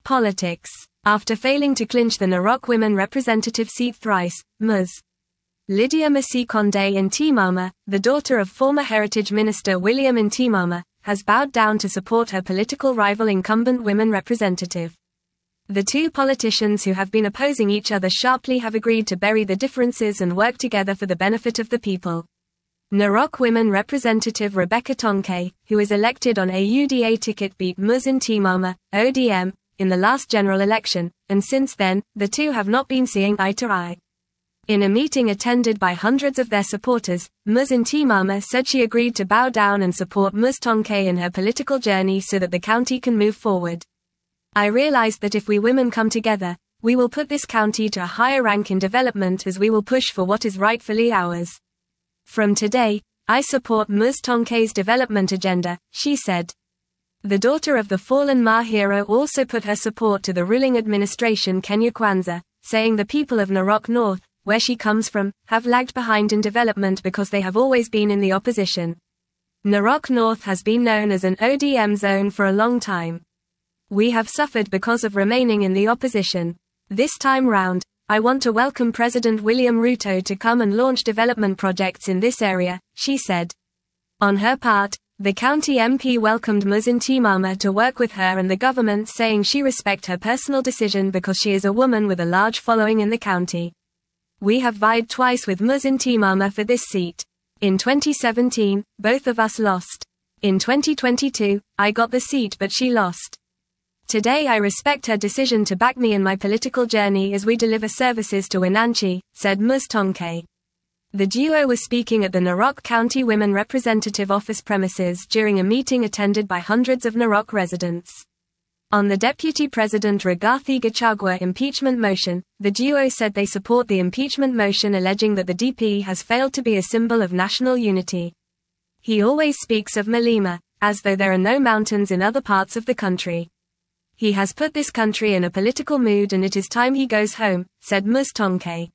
Politics. After failing to clinch the Narok women representative seat thrice, Ms. Lydia Masi-Condé Ntimama, the daughter of former Heritage Minister William Ntimama, has bowed down to support her political rival incumbent women representative. The two politicians who have been opposing each other sharply have agreed to bury the differences and work together for the benefit of the people. Narok women representative Rebecca Tonke, who is elected on a UDA ticket, beat Ms. Ntimama, ODM, in the last general election, and since then, the two have not been seeing eye to eye. In a meeting attended by hundreds of their supporters, Ms. Ntimama said she agreed to bow down and support Ms. Tonke in her political journey so that the county can move forward. I realized that if we women come together, we will put this county to a higher rank in development as we will push for what is rightfully ours. From today, I support Ms. Tonke's development agenda, she said. The daughter of the fallen Ma hero also put her support to the ruling administration Kenya Kwanza, saying the people of Narok North, where she comes from, have lagged behind in development because they have always been in the opposition. Narok North has been known as an ODM zone for a long time. We have suffered because of remaining in the opposition. This time round, I want to welcome President William Ruto to come and launch development projects in this area, she said. On her part, the county MP welcomed Ms. Ntimama to work with her and the government, saying she respects her personal decision because she is a woman with a large following in the county. We have vied twice with Ms. Ntimama for this seat. In 2017, both of us lost. In 2022, I got the seat but she lost. Today I respect her decision to back me in my political journey as we deliver services to Wenanchi, said Ms. Tonke. The duo was speaking at the Narok County Women Representative Office premises during a meeting attended by hundreds of Narok residents. On the Deputy President Rigathi Gachagua impeachment motion, the duo said they support the impeachment motion alleging that the DP has failed to be a symbol of national unity. He always speaks of Malima, as though there are no mountains in other parts of the country. He has put this country in a political mood and it is time he goes home, said Ms. Tonke.